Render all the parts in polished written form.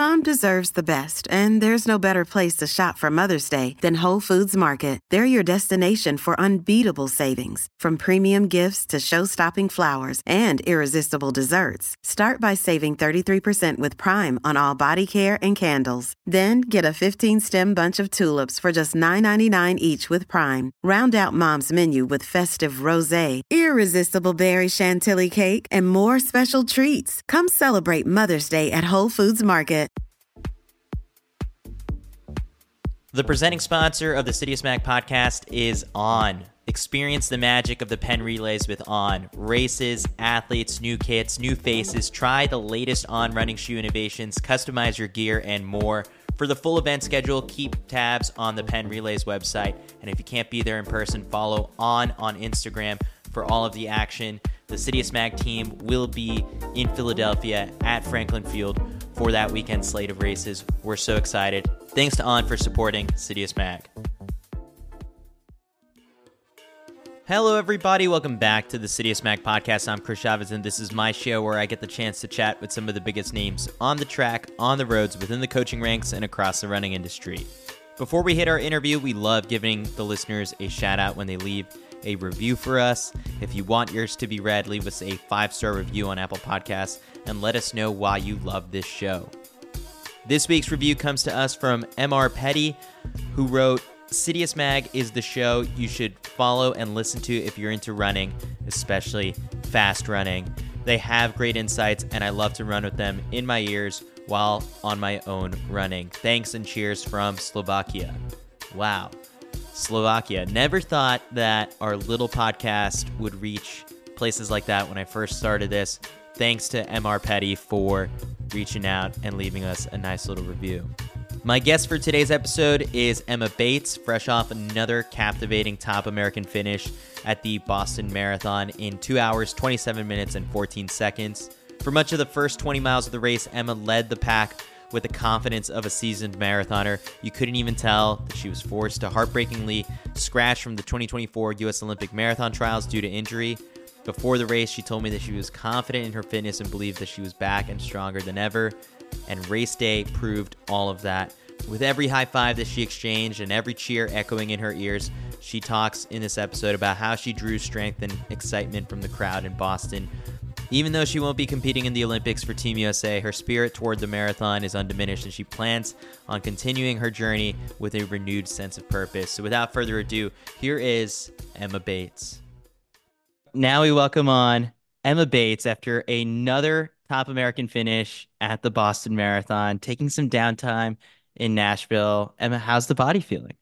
Mom deserves the best, and there's no better place to shop for Mother's Day than Whole Foods Market. They're your destination for unbeatable savings, from premium gifts to show-stopping flowers and irresistible desserts. Start by saving 33% with Prime on all body care and candles. Then get a 15-stem bunch of tulips for just $9.99 each with Prime. Round out Mom's menu with festive rosé, irresistible berry chantilly cake, and more special treats. Come celebrate Mother's Day at Whole Foods Market. The presenting sponsor of the City of Smack podcast is On. Experience the magic of the Penn Relays with On. Races, athletes, new kits, new faces. Try the latest On running shoe innovations, customize your gear, and more. For the full event schedule, keep tabs on the Penn Relays website. And if you can't be there in person, follow On Instagram for all of the action. The City of Smack team will be in Philadelphia at Franklin Field for that weekend slate of races. We're so excited. Thanks to On for supporting City of Smack. Hello, everybody. Welcome back to the City of Smack podcast. I'm Chris Chavez, and this is my show where I get the chance to chat with some of the biggest names on the track, on the roads, within the coaching ranks, and across the running industry. Before we hit our interview, we love giving the listeners a shout out when they leave a review for us. If you want yours to be read, leave us a 5-star review on Apple Podcasts and let us know why you love this show. This week's review comes to us from M.R. Petty, who wrote, Citius Mag is the show you should follow and listen to if you're into running, especially fast running. They have great insights, and I love to run with them in my ears while on my own running. Thanks and cheers from Slovakia. Wow. Slovakia. Never thought that our little podcast would reach places like that when I first started this. Thanks to MR Petty for reaching out and leaving us a nice little review. My guest for today's episode is Emma Bates, fresh off another captivating top American finish at the Boston Marathon in 2 hours, 27 minutes, and 14 seconds. For much of the first 20 miles of the race, Emma led the pack with the confidence of a seasoned marathoner. You couldn't even tell that she was forced to heartbreakingly scratch from the 2024 U.S. Olympic Marathon Trials due to injury. Before the race, she told me that she was confident in her fitness and believed that she was back and stronger than ever. And race day proved all of that. With every high five that she exchanged and every cheer echoing in her ears, she talks in this episode about how she drew strength and excitement from the crowd in Boston. Even though she won't be competing in the Olympics for Team USA, her spirit toward the marathon is undiminished, and she plans on continuing her journey with a renewed sense of purpose. So without further ado, here is Emma Bates. Now we welcome on Emma Bates after another top American finish at the Boston Marathon, taking some downtime in Nashville. Emma, how's the body feeling?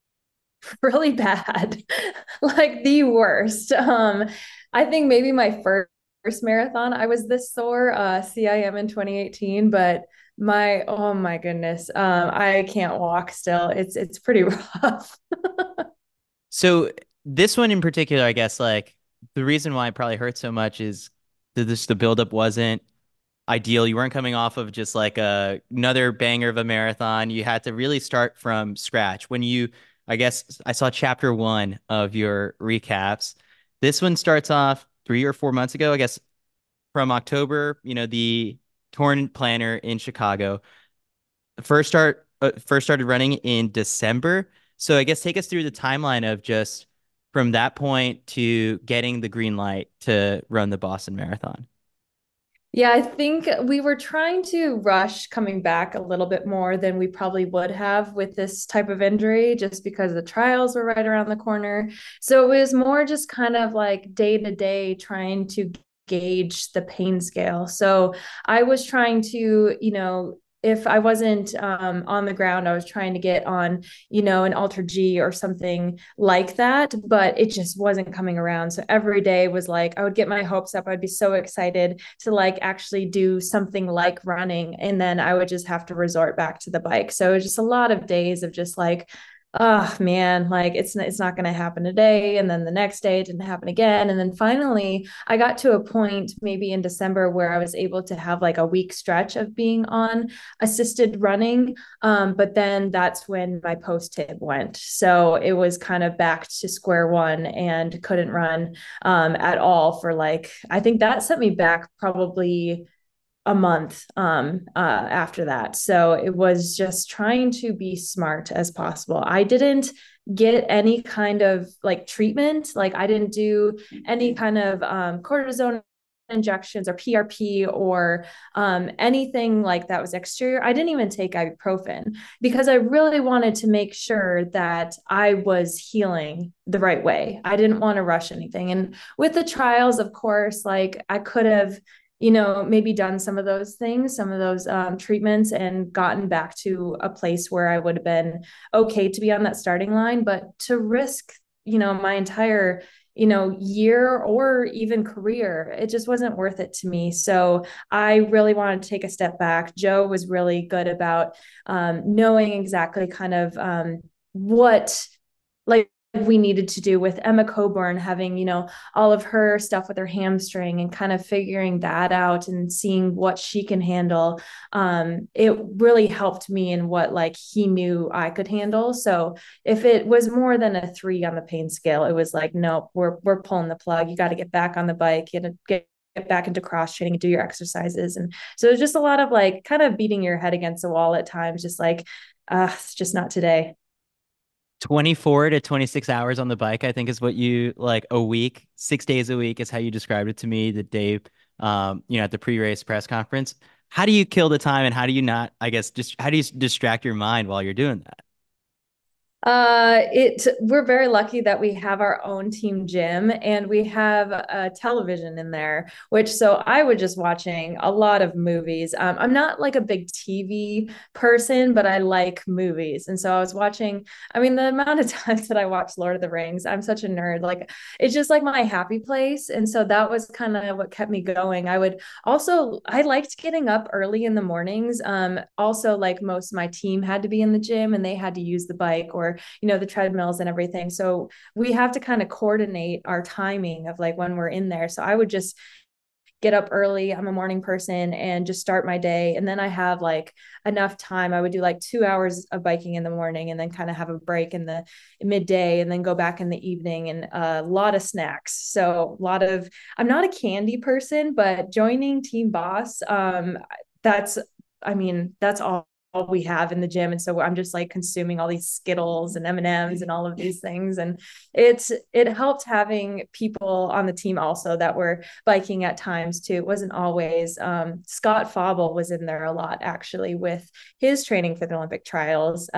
Really bad, like the worst. I think maybe my first marathon, I was this sore, CIM in 2018, but oh my goodness, I can't walk still. It's pretty rough. So this one in particular, I guess, like the reason why it probably hurt so much is that the buildup wasn't ideal. You weren't coming off of just like another banger of a marathon. You had to really start from scratch. I guess I saw chapter 1 of your recaps. This one starts off 3 or 4 months ago, I guess, from October, the Torn Planner in Chicago. First started running in December. So I guess take us through the timeline of just from that point to getting the green light to run the Boston Marathon. Yeah, I think we were trying to rush coming back a little bit more than we probably would have with this type of injury, just because the trials were right around the corner. So it was more just kind of like day to day trying to gauge the pain scale. So I was trying to, if I wasn't on the ground, I was trying to get on, an Alter G or something like that, but it just wasn't coming around. So every day was like, I would get my hopes up. I'd be so excited to like actually do something like running. And then I would just have to resort back to the bike. So it was just a lot of days of just like, oh man, like it's not going to happen today. And then the next day it didn't happen again. And then finally I got to a point maybe in December where I was able to have like a week stretch of being on assisted running. But then that's when my post tib went. So it was kind of back to square one and couldn't run at all for like, I think that set me back probably a month after that. So it was just trying to be smart as possible. I didn't get any kind of like treatment. Like I didn't do any kind of cortisone injections or PRP or anything like that was exterior. I didn't even take ibuprofen because I really wanted to make sure that I was healing the right way. I didn't want to rush anything. And with the trials, of course, like I could have, maybe done some of those things, some of those treatments, and gotten back to a place where I would have been okay to be on that starting line. But to risk, my entire year or even career, it just wasn't worth it to me. So I really wanted to take a step back. Joe was really good about knowing exactly kind of what like we needed to do with Emma Coburn having, all of her stuff with her hamstring and kind of figuring that out and seeing what she can handle. It really helped me in what like he knew I could handle. So if it was more than a 3 on the pain scale, it was like, nope, we're pulling the plug. You got to get back on the bike, get back into cross training and do your exercises. And so it's just a lot of like kind of beating your head against the wall at times, just like, it's just not today. 24 to 26 hours on the bike, I think is what you like a week, 6 days a week is how you described it to me the day, at the pre-race press conference. How do you kill the time and how do you not, I guess, just how do you distract your mind while you're doing that? We're very lucky that we have our own team gym and we have a television in there, which so I was just watching a lot of movies. I'm not like a big TV person, but I like movies. And so I was watching, I mean, the amount of times that I watched Lord of the Rings, I'm such a nerd. Like it's just like my happy place. And so that was kind of what kept me going. I liked getting up early in the mornings. Also like most of my team had to be in the gym and they had to use the bike or the treadmills and everything. So we have to kind of coordinate our timing of like when we're in there. So I would just get up early. I'm a morning person and just start my day. And then I have like enough time. I would do like 2 hours of biking in the morning and then kind of have a break in the midday and then go back in the evening and a lot of snacks. So I'm not a candy person, but joining Team Boss, that's, that's all we have in the gym, and so I'm just like consuming all these Skittles and M&Ms and all of these things, and it helped having people on the team also that were biking at times too. It wasn't always Scott Fauble was in there a lot actually with his training for the Olympic trials.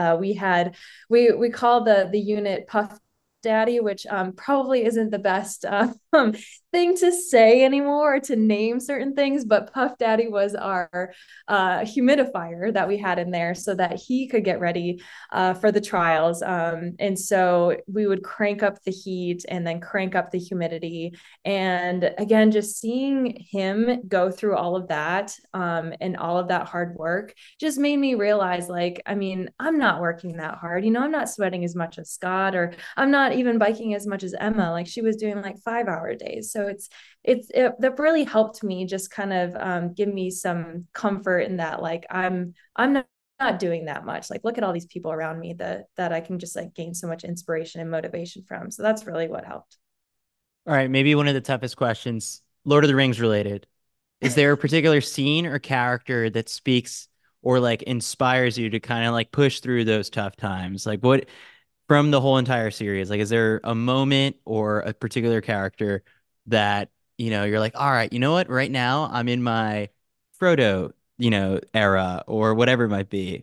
We call the unit Puff Daddy, which probably isn't the best thing to say anymore or to name certain things, but Puff Daddy was our humidifier that we had in there so that he could get ready for the trials. And so we would crank up the heat and then crank up the humidity. And again, just seeing him go through all of that and all of that hard work just made me realize, like, I'm not working that hard. I'm not sweating as much as Scott, or I'm not even biking as much as Emma. Like she was doing like 5-hour days. So that really helped me just kind of give me some comfort in that, like I'm not doing that much. Like look at all these people around me that I can just like gain so much inspiration and motivation from. So that's really what helped. All right, maybe one of the toughest questions, Lord of the Rings related. Is there a particular scene or character that speaks or like inspires you to kind of like push through those tough times? Like what from the whole entire series, like is there a moment or a particular character that, you're like, all right, you know what? Right now I'm in my Frodo, era or whatever it might be.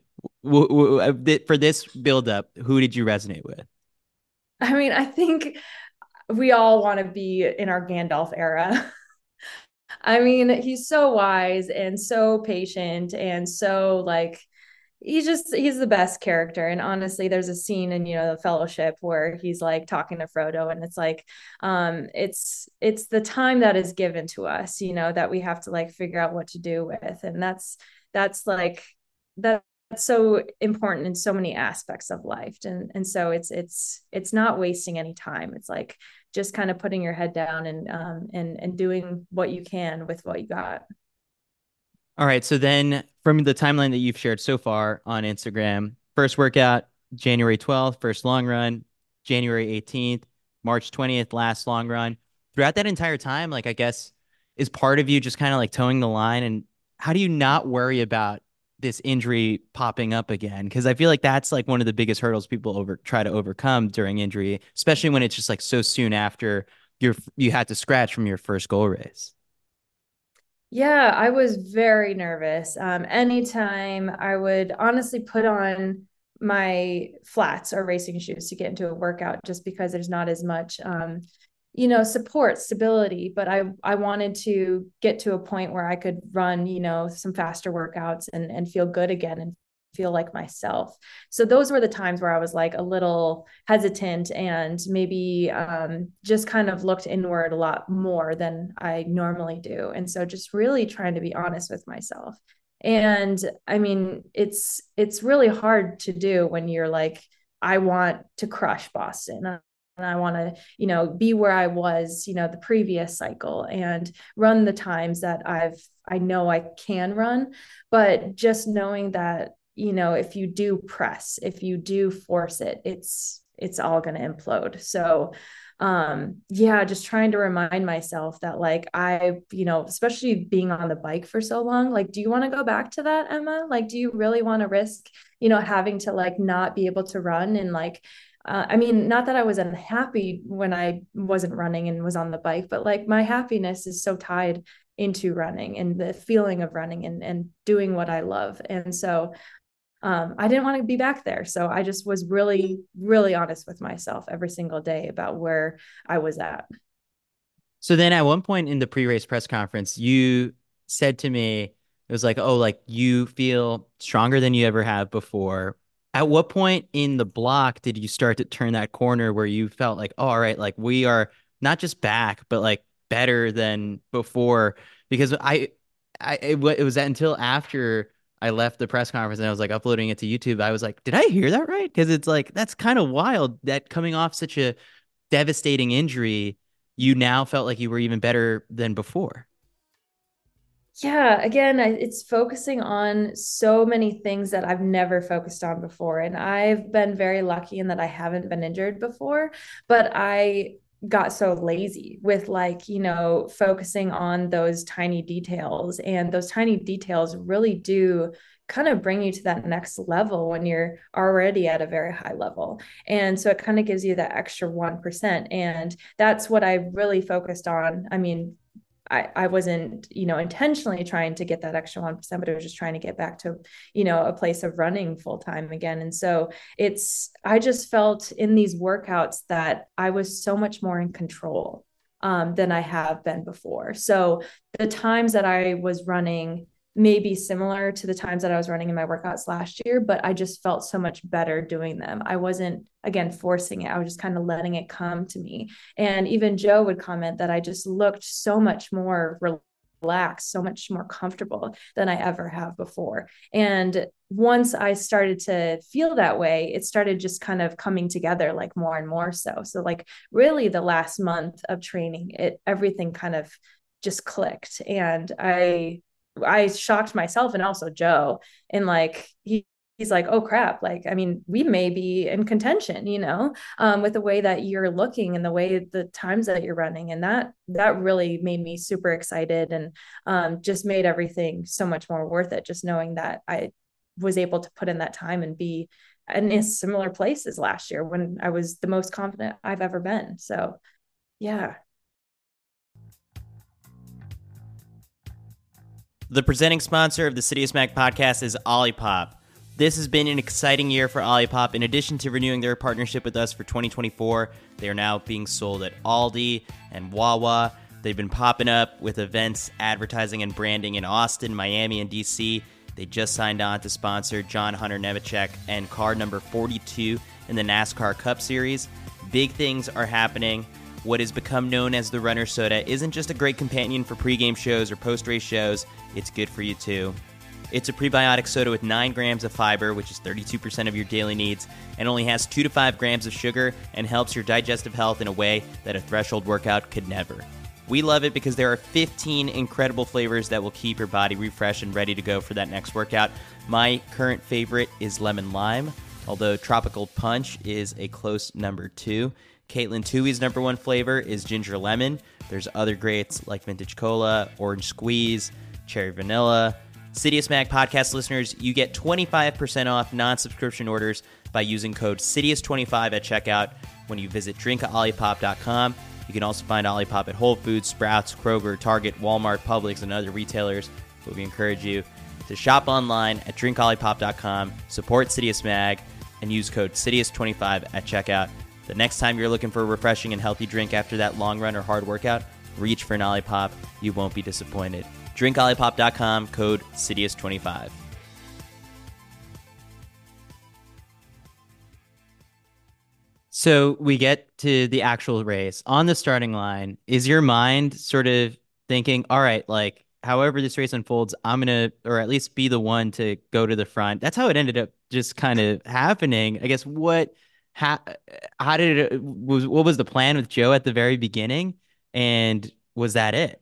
For this build up, who did you resonate with? I think we all want to be in our Gandalf era. He's so wise and so patient and so like he's the best character. And honestly, there's a scene in the Fellowship where he's like talking to Frodo, and it's like it's the time that is given to us, that we have to like figure out what to do with. And that's like that's so important in so many aspects of life. And so it's not wasting any time. It's like just kind of putting your head down and doing what you can with what you got. All right. So then from the timeline that you've shared so far on Instagram, first workout, January 12th, first long run, January 18th, March 20th, last long run. Throughout that entire time, like, I guess, is part of you just kind of like towing the line and how do you not worry about this injury popping up again? Because I feel like that's like one of the biggest hurdles people try to overcome during injury, especially when it's just like so soon after you had to scratch from your first goal race. Yeah, I was very nervous. Anytime I would honestly put on my flats or racing shoes to get into a workout, just because there's not as much, support, stability. But I wanted to get to a point where I could run, some faster workouts and feel good again and feel like myself. So those were the times where I was like a little hesitant and maybe just kind of looked inward a lot more than I normally do. And so just really trying to be honest with myself. And I mean, it's really hard to do when you're like, I want to crush Boston. And I want to, be where I was, the previous cycle and run the times that I know I can run. But just knowing that, if you do press, if you do force it, it's all going to implode. So yeah, just trying to remind myself that like especially being on the bike for so long, like, do you want to go back to that, Emma? Like, do you really want to risk, having to like not be able to run and like I mean, not that I was unhappy when I wasn't running and was on the bike, but like my happiness is so tied into running and the feeling of running and doing what I love. And so I didn't want to be back there. So I just was really, really honest with myself every single day about where I was at. So then at one point in the pre-race press conference, you said to me, it was like, oh, like you feel stronger than you ever have before. At what point in the block did you start to turn that corner where you felt like, oh, all right, like we are not just back, but like better than before? Because it was until after I left the press conference and I was like uploading it to YouTube. I was like, did I hear that right? Because it's like, that's kind of wild that coming off such a devastating injury, you now felt like you were even better than before. Yeah, again, it's focusing on so many things that I've never focused on before. And I've been very lucky in that I haven't been injured before, but I got so lazy with like, focusing on those tiny details. And those tiny details really do kind of bring you to that next level when you're already at a very high level. And so it kind of gives you that extra 1%. And that's what I really focused on. I mean, I wasn't, intentionally trying to get that extra 1%, but I was just trying to get back to, a place of running full time again. And so I just felt in these workouts that I was so much more in control than I have been before. So the times that I was running may be similar to the times that I was running in my workouts last year, but I just felt so much better doing them. I wasn't, again, forcing it. I was just kind of letting it come to me. And even Joe would comment that I just looked so much more relaxed, so much more comfortable than I ever have before. And once I started to feel that way, it started just kind of coming together like more and more so. So like really the last month of training, everything kind of just clicked. And I shocked myself and also Joe. And like he's like, oh crap, like I mean, we may be in contention, with the way that you're looking and the way the times that you're running. And that really made me super excited and just made everything so much more worth it, just knowing that I was able to put in that time and be in a similar place as last year when I was the most confident I've ever been. So yeah. The presenting sponsor of the Citius Mag podcast is Olipop. This has been an exciting year for Olipop. In addition to renewing their partnership with us for 2024, they are now being sold at Aldi and Wawa. They've been popping up with events, advertising, and branding in Austin, Miami, and DC. They just signed on to sponsor John Hunter Nemechek and car number 42 in the NASCAR Cup Series. Big things are happening. What has become known as the Runner Soda isn't just a great companion for pregame shows or post-race shows, it's good for you too. It's a prebiotic soda with 9 grams of fiber, which is 32% of your daily needs, and only has 2 to 5 grams of sugar and helps your digestive health in a way that a threshold workout could never. We love it because there are 15 incredible flavors that will keep your body refreshed and ready to go for that next workout. My current favorite is lemon lime, although tropical punch is a close number 2. Caitlin Tui's number 1 flavor is ginger lemon. There's other greats like vintage cola, orange squeeze, cherry vanilla, Citius Mag podcast listeners, you get 25% off non-subscription orders by using code Citius25 at checkout when you visit drinkolipop.com. You can also find Olipop at Whole Foods, Sprouts, Kroger, Target, Walmart, Publix, and other retailers. But we encourage you to shop online at drinkolipop.com, support Citius Mag, and use code Citius25 at checkout. The next time you're looking for a refreshing and healthy drink after that long run or hard workout, reach for an Olipop. You won't be disappointed. drinkolipop.com, code Citius25. So we get to the actual race. On the starting line, is your mind sort of thinking, all right, like, however this race unfolds, I'm going to, or at least be the one to go to the front? That's how it ended up just kind of happening. I guess how did what was the plan with Joe at the very beginning? And was that it?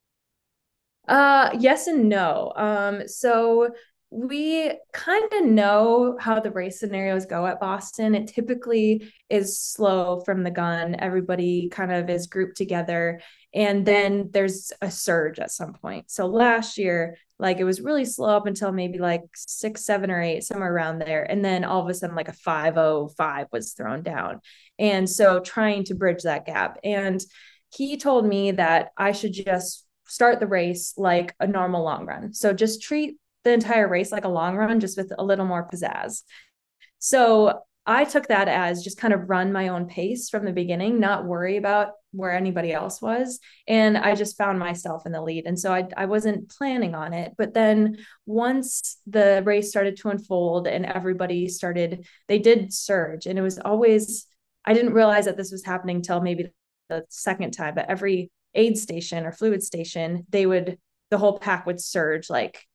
Yes and no. So we kind of know how the race scenarios go at Boston. It typically is slow from the gun. Everybody kind of is grouped together, and then there's a surge at some point. So last year, like it was really slow up until maybe like 6, 7, or 8, somewhere around there. And then all of a sudden, like a 5:05 was thrown down. And so trying to bridge that gap. And he told me that I should just start the race like a normal long run. So just treat the entire race like a long run, just with a little more pizzazz. So I took that as just kind of run my own pace from the beginning, not worry about where anybody else was. And I just found myself in the lead. And so I wasn't planning on it. But then once the race started to unfold and everybody started, they did surge. And it was always, I didn't realize that this was happening till maybe the second time, but every aid station or fluid station, the whole pack would surge. Like,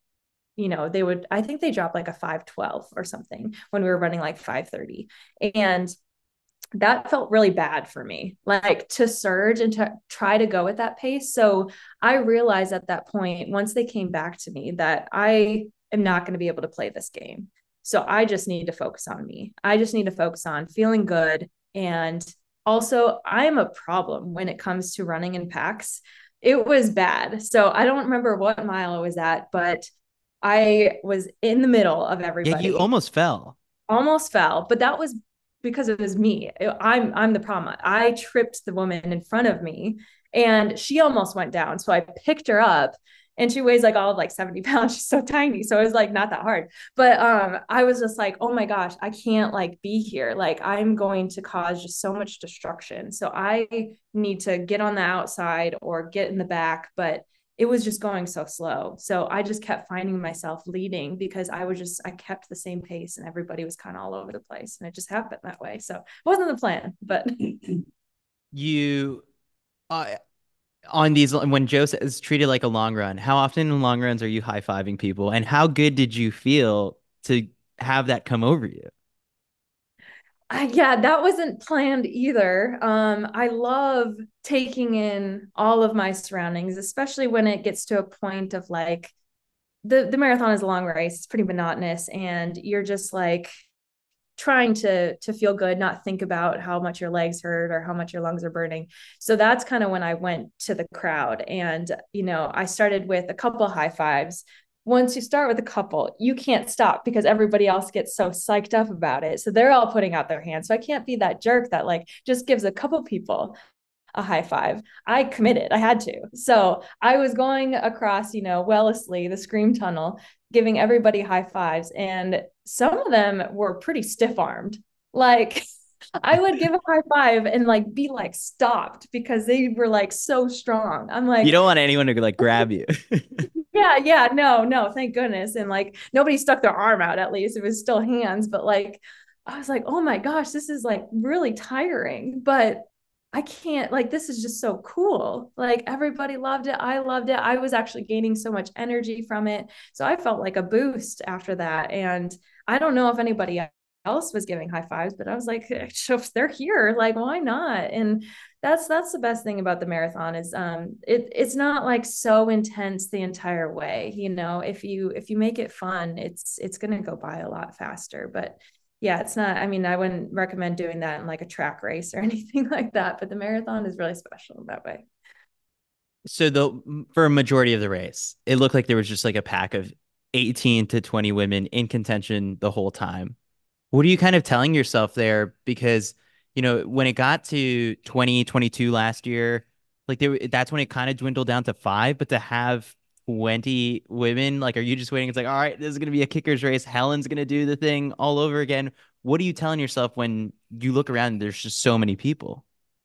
I think they dropped like a 5:12 or something when we were running like 5:30. And that felt really bad for me, like to surge and to try to go at that pace. So I realized at that point, once they came back to me, that I am not going to be able to play this game. So I just need to focus on me. I just need to focus on feeling good. And also, I'm a problem when it comes to running in packs. It was bad. So I don't remember what mile I was at, but I was in the middle of everybody. Yeah, you almost fell. Almost fell, but that was because it was me. I'm the problem. I tripped the woman in front of me and she almost went down. So I picked her up and she weighs like all of like 70 pounds. She's so tiny. So it was like not that hard. But I was just like, oh my gosh, I can't like be here. Like I'm going to cause just so much destruction. So I need to get on the outside or get in the back. But it was just going so slow. So I just kept finding myself leading because I kept the same pace and everybody was kind of all over the place. And it just happened that way. So it wasn't the plan, but You, on these, when Joe is treated like a long run, how often in long runs are you high-fiving people? And how good did you feel to have that come over you? yeah, that wasn't planned either. I love taking in all of my surroundings, especially when it gets to a point of like the marathon is a long race. It's pretty monotonous and you're just like trying to feel good, not think about how much your legs hurt or how much your lungs are burning. So that's kind of when I went to the crowd and, I started with a couple high fives. Once you start with a couple, you can't stop because everybody else gets so psyched up about it. So they're all putting out their hands. So I can't be that jerk that like just gives a couple people a high five. I committed. I had to. So I was going across, Wellesley, the Scream Tunnel, giving everybody high fives. And some of them were pretty stiff armed. Like I would give a high five and like be like stopped because they were like so strong. I'm like, You don't want anyone to like grab you. yeah, no, thank goodness. And like nobody stuck their arm out, at least it was still hands. But like, I was like, oh my gosh, this is like really tiring. But I can't, like, this is just so cool. Like everybody loved it. I loved it. I was actually gaining so much energy from it. So I felt like a boost after that. And I don't know if anybody else was giving high fives, but I was like, if they're here, like, why not? And that's the best thing about the marathon is it's not like so intense the entire way. If you make it fun, it's gonna go by a lot faster. But yeah, it's not, I mean, I wouldn't recommend doing that in like a track race or anything like that, but the marathon is really special that way. So for a majority of the race, it looked like there was just like a pack of 18 to 20 women in contention the whole time. What are you kind of telling yourself there? Because, when it got to 2022 last year, like that's when it kind of dwindled down to five, but to have 20 women, like, are you just waiting? It's like, all right, this is going to be a kicker's race. Helen's going to do the thing all over again. What are you telling yourself when you look around and there's just so many people?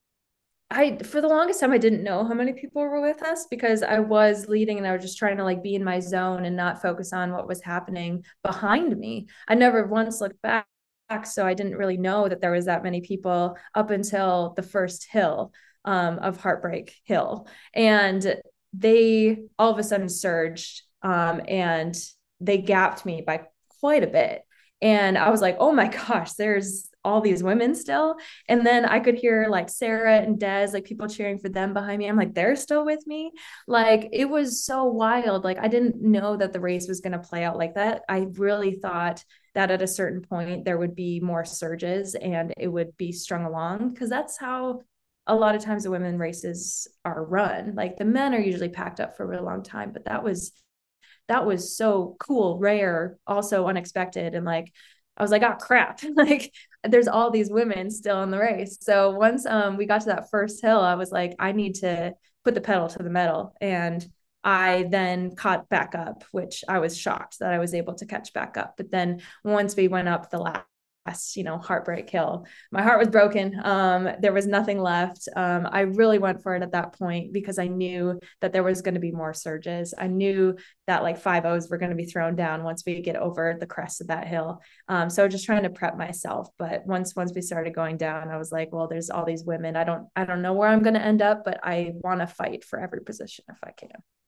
For the longest time, I didn't know how many people were with us because I was leading and I was just trying to like be in my zone and not focus on what was happening behind me. I never once looked back, so I didn't really know that there was that many people up until the first hill of Heartbreak Hill. And they all of a sudden surged, and they gapped me by quite a bit. And I was like, oh my gosh, there's all these women still. And then I could hear like Sarah and Des, like people cheering for them behind me. I'm like, they're still with me. Like it was so wild. Like I didn't know that the race was going to play out like that. I really thought that at a certain point there would be more surges and it would be strung along because that's how a lot of times the women races are run. Like the men are usually packed up for a really long time, but that was so cool, rare, also unexpected. And like, I was like, oh crap, like there's all these women still in the race. So once we got to that first hill, I was like, I need to put the pedal to the metal. And I then caught back up, which I was shocked that I was able to catch back up. But then once we went up the last, Heartbreak Hill, my heart was broken. There was nothing left. I really went for it at that point because I knew that there was going to be more surges. I knew that like 5 O's were going to be thrown down once we get over the crest of that hill. So just trying to prep myself. But once we started going down, I was like, well, there's all these women. I don't know where I'm going to end up, but I want to fight for every position if I can.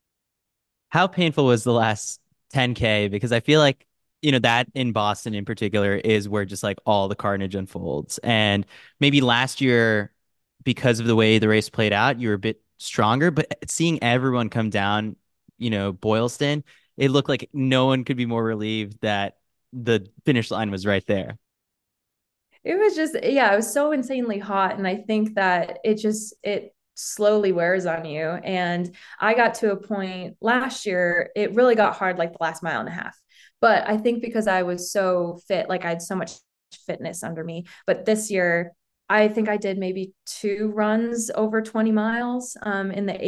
How painful was the last 10K? Because I feel like, that in Boston in particular is where just like all the carnage unfolds. And maybe last year, because of the way the race played out, you were a bit stronger, but seeing everyone come down, Boylston, it looked like no one could be more relieved that the finish line was right there. It was just, yeah, it was so insanely hot. And I think that it slowly wears on you. And I got to a point last year, it really got hard like the last mile and a half. But I think because I was so fit, like I had so much fitness under me. But this year, I think I did maybe two runs over 20 miles in the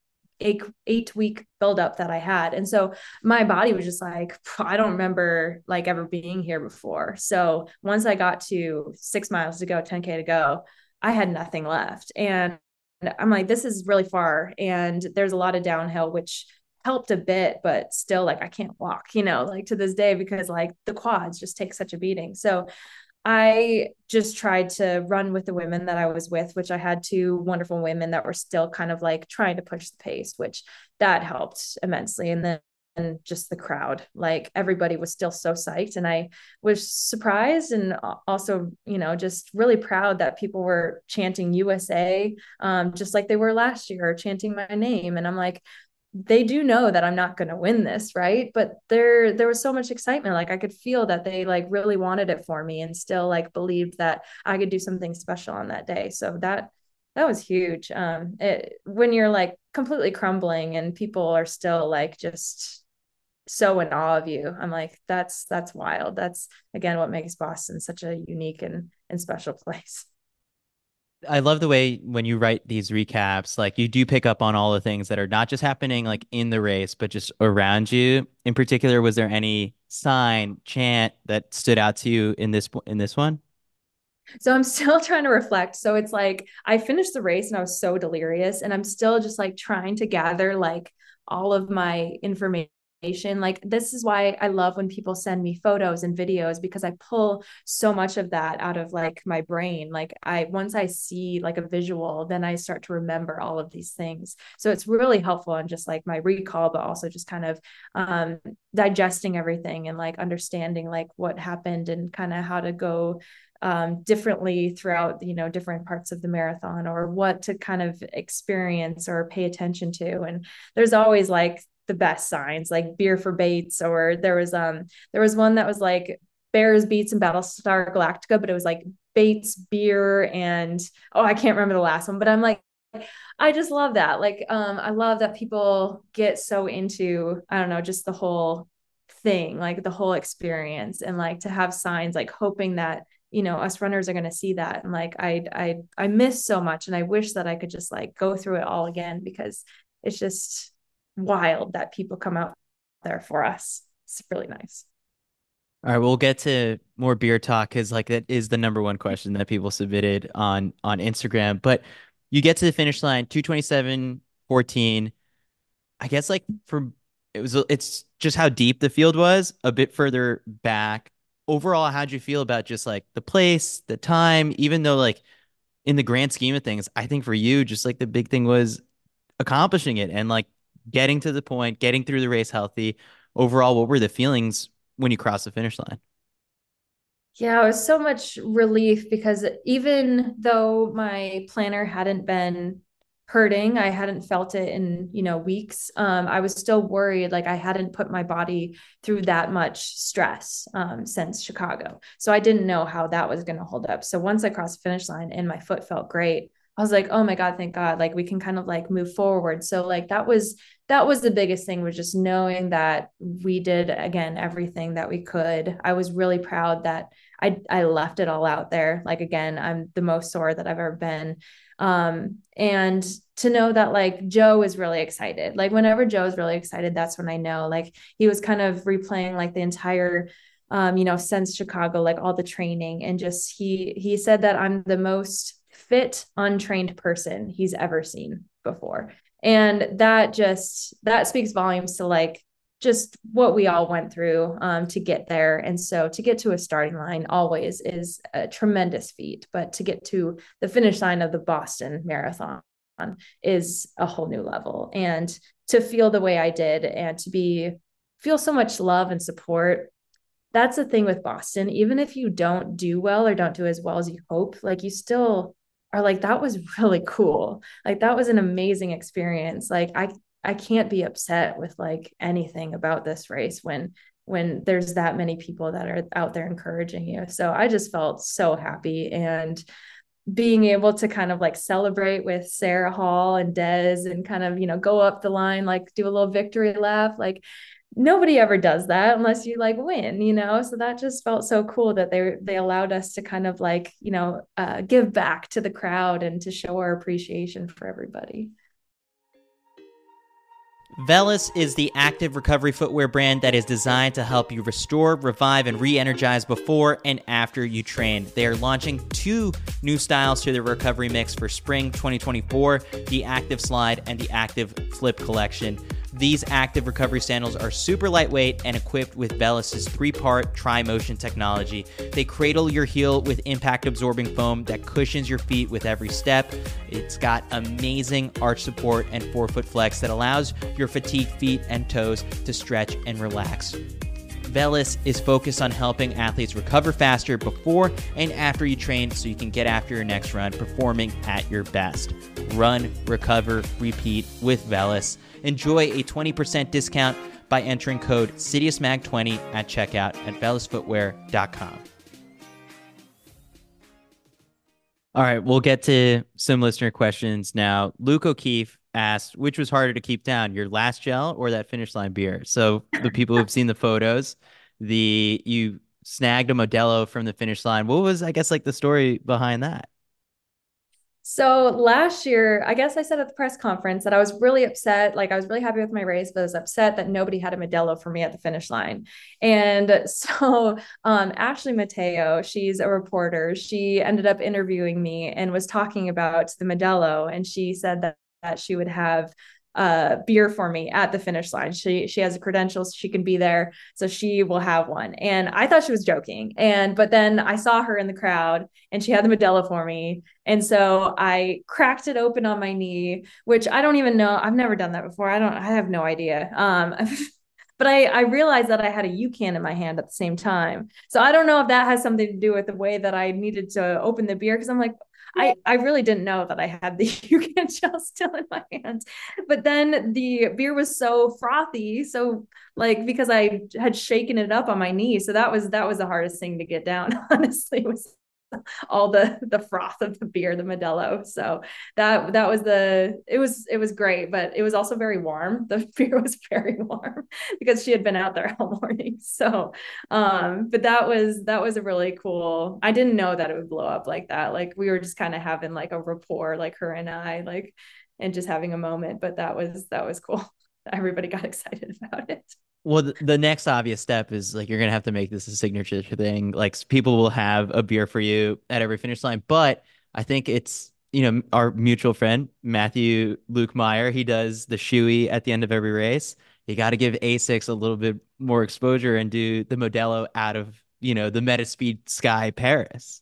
8 week buildup that I had. And so my body was just like, I don't remember like ever being here before. So once I got to 6 miles to go, 10K to go, I had nothing left. And I'm like, this is really far. And there's a lot of downhill, which helped a bit, but still like I can't walk, like to this day because like the quads just take such a beating. So I just tried to run with the women that I was with, which I had two wonderful women that were still kind of like trying to push the pace, which that helped immensely. And then and just the crowd, like everybody was still so psyched. And I was surprised and also, just really proud that people were chanting USA, just like they were last year, chanting my name. And I'm like, they do know that I'm not going to win this, right? But there was so much excitement. Like I could feel that they like really wanted it for me and still like believed that I could do something special on that day. So that was huge. When you're like completely crumbling and people are still like just so in awe of you, I'm like, that's wild. That's again what makes Boston such a unique and special place. I love the way when you write these recaps, like you do pick up on all the things that are not just happening like in the race, but just around you. In particular, was there any sign, chant that stood out to you in this one? So I'm still trying to reflect. So it's like I finished the race and I was so delirious and I'm still just like trying to gather like all of my information. Like this is why I love when people send me photos and videos because I pull so much of that out of like my brain. Like I once I see like a visual, then I start to remember all of these things. So it's really helpful in just like my recall, but also just kind of digesting everything and like understanding like what happened and kind of how to go differently throughout different parts of the marathon or what to kind of experience or pay attention to. And there's always like the best signs like beer for Bates, or there was one that was like Bears Beats and Battlestar Galactica, but it was like Bates beer and oh I can't remember the last one, but I'm like I just love that. Like I love that people get so into I don't know just the whole thing, like the whole experience, and like to have signs, like hoping that, us runners are going to see that. And like, I miss so much, and I wish that I could just like go through it all again, because it's just wild that people come out there for us. It's really nice. All right, we'll get to more beer talk because like that is the number one question that people submitted on Instagram. But you get to the finish line, 2:27:14. I guess like it's just how deep the field was, a bit further back. Overall, how'd you feel about just like the place, the time, even though like in the grand scheme of things, I think for you, just like the big thing was accomplishing it and like getting to the point, getting through the race healthy. Overall, what were the feelings when you crossed the finish line? Yeah, it was so much relief, because even though my planner hadn't been hurting, I hadn't felt it in, weeks. I was still worried, like I hadn't put my body through that much stress since Chicago. So I didn't know how that was going to hold up. So once I crossed the finish line and my foot felt great, I was like, oh my God, thank God. Like we can kind of like move forward. So like that was the biggest thing, was just knowing that we did, again, everything that we could. I was really proud that I left it all out there. Like, again, I'm the most sore that I've ever been. And to know that like Joe is really excited, like whenever Joe is really excited, that's when I know. Like he was kind of replaying like the entire since Chicago, like all the training, and just he said that I'm the most fit, untrained person he's ever seen before. And that speaks volumes to like just what we all went through to get there. And so to get to a starting line always is a tremendous feat, but to get to the finish line of the Boston Marathon is a whole new level. And to feel the way I did, and to feel so much love and support. That's the thing with Boston. Even if you don't do well or don't do as well as you hope, like you still are like, that was really cool. Like that was an amazing experience. Like I can't be upset with like anything about this race when there's that many people that are out there encouraging you. So I just felt so happy, and being able to kind of like celebrate with Sarah Hall and Des, and kind of, go up the line, like do a little victory lap. Like nobody ever does that unless you like win, so that just felt so cool that they allowed us to kind of like, give back to the crowd and to show our appreciation for everybody. Velis is the active recovery footwear brand that is designed to help you restore, revive, and re-energize before and after you train. They are launching 2 new styles to their recovery mix for spring 2024, the Active Slide and the Active Flip collection. These active recovery sandals are super lightweight and equipped with Velis' 3-part tri-motion technology. They cradle your heel with impact-absorbing foam that cushions your feet with every step. It's got amazing arch support and forefoot flex that allows your fatigued feet and toes to stretch and relax. Velis is focused on helping athletes recover faster before and after you train, so you can get after your next run performing at your best. Run, recover, repeat with Velis. Enjoy a 20% discount by entering code CITIUSMAG20 at checkout at velisfootwear.com. All right, we'll get to some listener questions now. Luke O'Keefe asked, which was harder to keep down, your last gel or that finish line beer? So the people who've seen the photos, you snagged a Modelo from the finish line. What was, I guess, like the story behind that? So last year, I guess I said at the press conference that I was really upset. Like I was really happy with my race, but I was upset that nobody had a Modelo for me at the finish line. And so Ashley Mateo, she's a reporter. She ended up interviewing me and was talking about the Modelo. And she said that she would have beer for me at the finish line. She has a credential, so she can be there, so she will have one. And I thought she was joking. But then I saw her in the crowd and she had the Modelo for me. And so I cracked it open on my knee, which I don't even know. I've never done that before. I have no idea. But I realized that I had a UCAN in my hand at the same time. So I don't know if that has something to do with the way that I needed to open the beer, because I'm like, I really didn't know that I had the UCAN gel still in my hands. But then the beer was so frothy. So like, because I had shaken it up on my knee. So that was the hardest thing to get down, honestly, was all the froth of the beer, the Modelo. So that was it was great, but it was also very warm. The beer was very warm because she had been out there all morning. So but that was a really cool. I didn't know that it would blow up like that. Like we were just kind of having like a rapport, like her and I, like, and just having a moment. But that was cool. Everybody got excited about it. Well, the next obvious step is like you're gonna have to make this a signature thing. Like people will have a beer for you at every finish line. But I think it's, our mutual friend Matthew Luke Meyer. He does the shoey at the end of every race. You got to give Asics a little bit more exposure and do the Modelo out of the Metaspeed Sky Paris.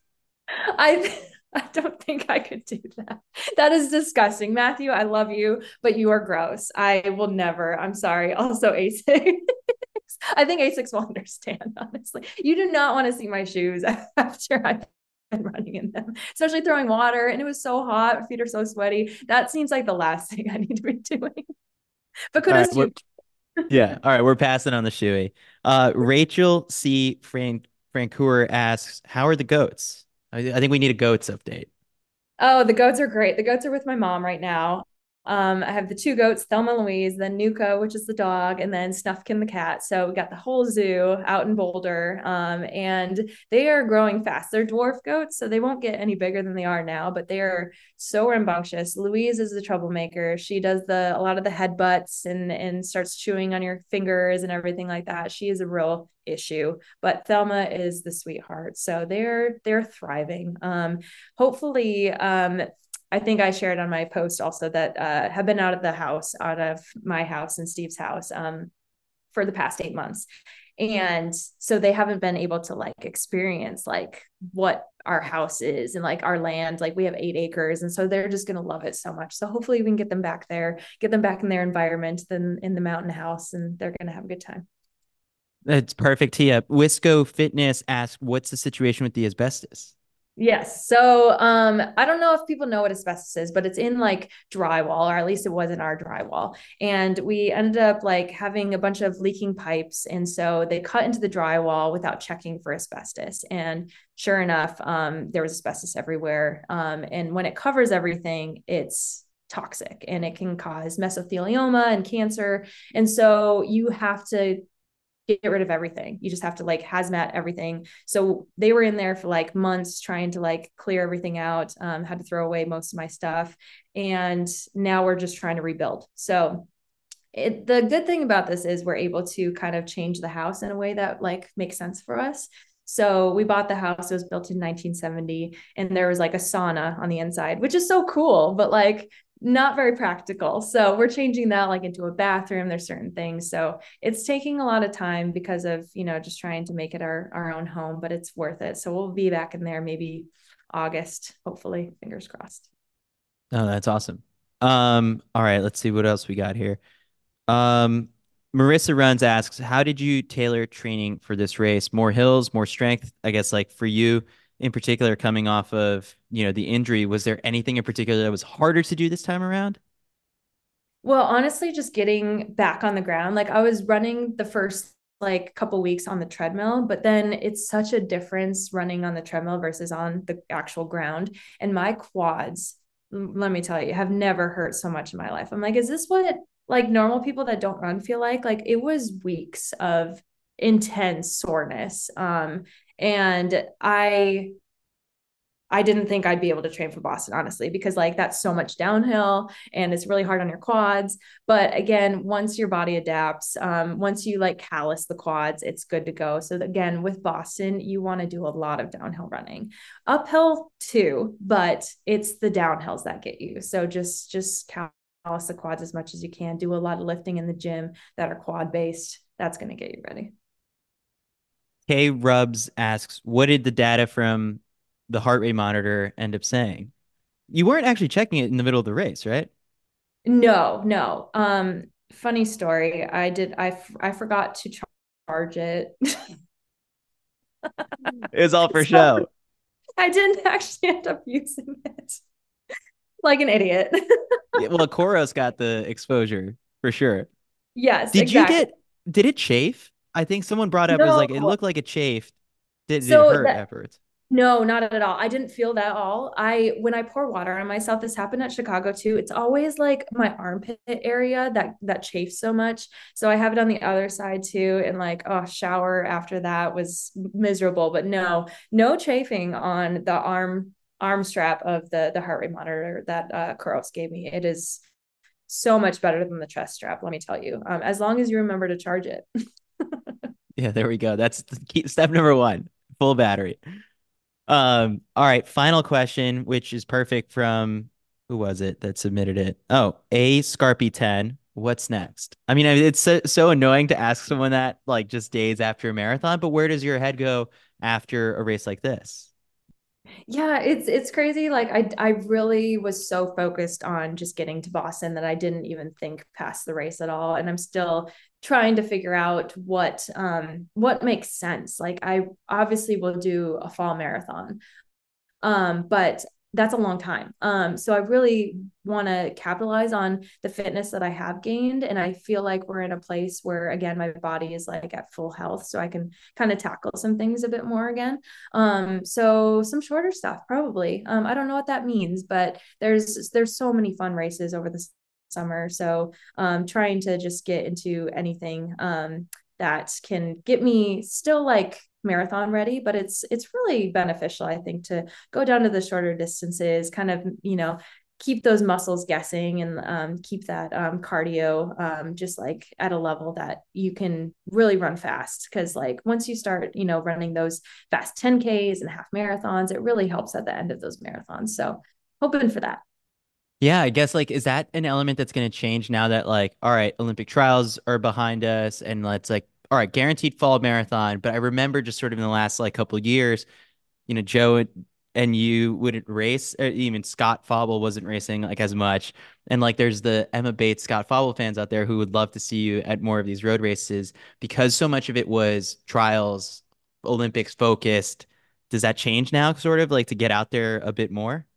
I I don't think I could do that. That is disgusting. Matthew, I love you, but you are gross. I will never. I'm sorry. Also, Asics. I think Asics will understand, honestly. You do not want to see my shoes after I've been running in them, especially throwing water. And it was so hot. My feet are so sweaty. That seems like the last thing I need to be doing. But All right. kudos to you. Yeah. All right. We're passing on the shoey. Rachel C. Francoeur asks, how are the goats? I think we need a goats update. Oh, the goats are great. The goats are with my mom right now. I have the two goats, Thelma and Louise, then Nuka, which is the dog, and then Snuffkin the cat. So we got the whole zoo out in Boulder. And they are growing fast. They're dwarf goats, so they won't get any bigger than they are now, but they are so rambunctious. Louise is the troublemaker. She does a lot of the headbutts and starts chewing on your fingers and everything like that. She is a real issue, but Thelma is the sweetheart. So they're thriving. Hopefully, I think I shared on my post also that have been out of my house and Steve's house for the past 8 months. And so they haven't been able to like experience like what our house is and like our land. Like we have 8 acres. And so they're just going to love it so much. So hopefully we can get them back there, get them back in their environment, then in the mountain house, and they're going to have a good time. That's perfect. Tia. Wisco Fitness asks, what's the situation with the asbestos? Yes. So I don't know if people know what asbestos is, but it's in like drywall, or at least it was in our drywall. And we ended up like having a bunch of leaking pipes. And so they cut into the drywall without checking for asbestos. And sure enough, there was asbestos everywhere. And when it covers everything, it's toxic and it can cause mesothelioma and cancer. And so you have to get rid of everything. You just have to like hazmat everything. So they were in there for like months trying to like clear everything out, had to throw away most of my stuff. And now we're just trying to rebuild. So the good thing about this is we're able to kind of change the house in a way that like makes sense for us. So we bought the house. It was built in 1970, and there was like a sauna on the inside, which is so cool, but like not very practical. So we're changing that like into a bathroom. There's certain things. So it's taking a lot of time because of, just trying to make it our own home, but it's worth it. So we'll be back in there maybe August, hopefully, fingers crossed. Oh, that's awesome. All right, let's see what else we got here. Um, Marissa Runs asks, how did you tailor training for this race? More hills, more strength? I guess like for you in particular, coming off of, the injury, was there anything in particular that was harder to do this time around? Well, honestly, just getting back on the ground. Like I was running the first like couple weeks on the treadmill, but then it's such a difference running on the treadmill versus on the actual ground. And my quads, let me tell you, have never hurt so much in my life. I'm like, is this what like normal people that don't run feel like? Like it was weeks of intense soreness. And I didn't think I'd be able to train for Boston, honestly, because like that's so much downhill and it's really hard on your quads. But again, once your body adapts, once you like callus the quads, it's good to go. So again, with Boston, you want to do a lot of downhill running, uphill too, but it's the downhills that get you. So just callus the quads as much as you can. Do a lot of lifting in the gym that are quad based. That's going to get you ready. Kay Rubs asks, what did the data from the heart rate monitor end up saying? You weren't actually checking it in the middle of the race, right? No, no. Funny story. I forgot to charge it. It was all for So show. I didn't actually end up using it like an idiot. Yeah, well, Koros got the exposure for sure. Yes, Did you exactly. get, did it chafe? I think someone brought up, it was like, it No. looked like it chafed. Did it So hurt that afterwards? No, not at all. I didn't feel that at all. When I pour water on myself, this happened at Chicago too. It's always like my armpit area that chafes so much. So I have it on the other side too. And like, oh, shower after that was miserable. But no, no chafing on the arm strap of the heart rate monitor that Kuros gave me. It is so much better than the chest strap, let me tell you. As long as you remember to charge it. Yeah, there we go. That's step number one, full battery. All right, final question, which is perfect from who was it that submitted it? Oh, A Scarpy 10. What's next? I mean, it's so annoying to ask someone that like just days after a marathon, but where does your head go after a race like this? Yeah, it's crazy. Like I really was so focused on just getting to Boston that I didn't even think past the race at all. And I'm still trying to figure out what makes sense. Like I obviously will do a fall marathon. But that's a long time. So I really want to capitalize on the fitness that I have gained. And I feel like we're in a place where, again, my body is like at full health. So I can kind of tackle some things a bit more again. So some shorter stuff, probably. I don't know what that means, but there's so many fun races over the summer. So trying to just get into anything that can get me still like marathon ready, but it's really beneficial, I think, to go down to the shorter distances, kind of, keep those muscles guessing and keep that cardio just like at a level that you can really run fast. Because like once you start, running those fast 10Ks and half marathons, it really helps at the end of those marathons. So hoping for that. Yeah, I guess like is that an element that's going to change now that like all right, Olympic trials are behind us and let's like all right, guaranteed fall marathon, but I remember just sort of in the last like couple of years, Joe and you wouldn't race, or even Scott Fauble wasn't racing like as much. And like there's the Emma Bates Scott Fauble fans out there who would love to see you at more of these road races because so much of it was trials, Olympics focused. Does that change now, sort of like to get out there a bit more?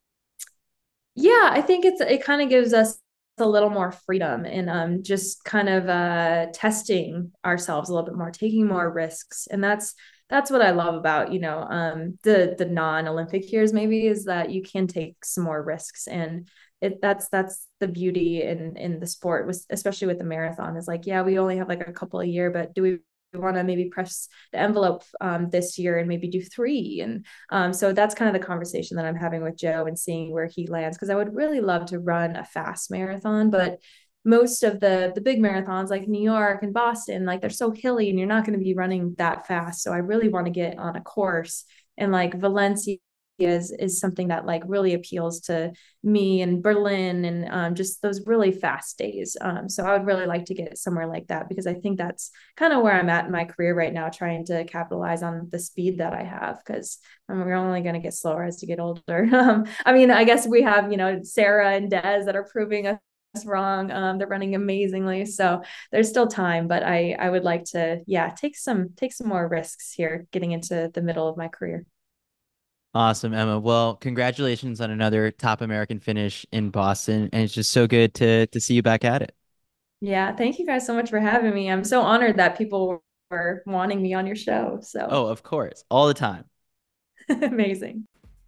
Yeah, I think it kind of gives us a little more freedom and just kind of testing ourselves a little bit more, taking more risks. And that's what I love about, the non-Olympic years maybe is that you can take some more risks. And that's the beauty in the sport, was especially with the marathon, is like, yeah, we only have like a couple a year, but do we want to maybe press the envelope this year and maybe do three? And so that's kind of the conversation that I'm having with Joe and seeing where he lands, because I would really love to run a fast marathon, but most of the big marathons like New York and Boston, like they're so hilly and you're not going to be running that fast. So I really want to get on a course, and like Valencia is something that like really appeals to me, and Berlin, and just those really fast days. So I would really like to get somewhere like that, because I think that's kind of where I'm at in my career right now, trying to capitalize on the speed that I have, because we're only going to get slower as you get older. I mean, I guess we have, Sarah and Des that are proving us wrong. They're running amazingly. So there's still time, but I would like to, yeah, take some more risks here getting into the middle of my career. Awesome, Emma. Well, congratulations on another top American finish in Boston, and it's just so good to see you back at it. Yeah, thank you guys so much for having me. I'm so honored that people were wanting me on your show. So Oh, of course, all the time. amazing.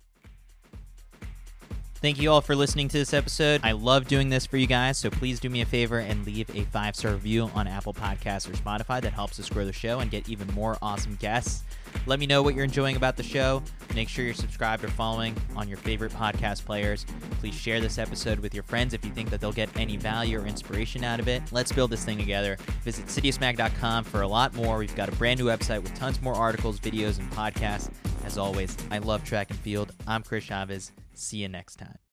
Thank you all for listening to this episode. I love doing this for you guys, so please do me a favor and leave a 5-star review on Apple Podcasts or Spotify. That helps us grow the show and get even more awesome guests. Let me know what you're enjoying about the show. Make sure you're subscribed or following on your favorite podcast players. Please share this episode with your friends if you think that they'll get any value or inspiration out of it. Let's build this thing together. Visit citiusmag.com for a lot more. We've got a brand new website with tons more articles, videos, and podcasts. As always, I love track and field. I'm Chris Chavez. See you next time.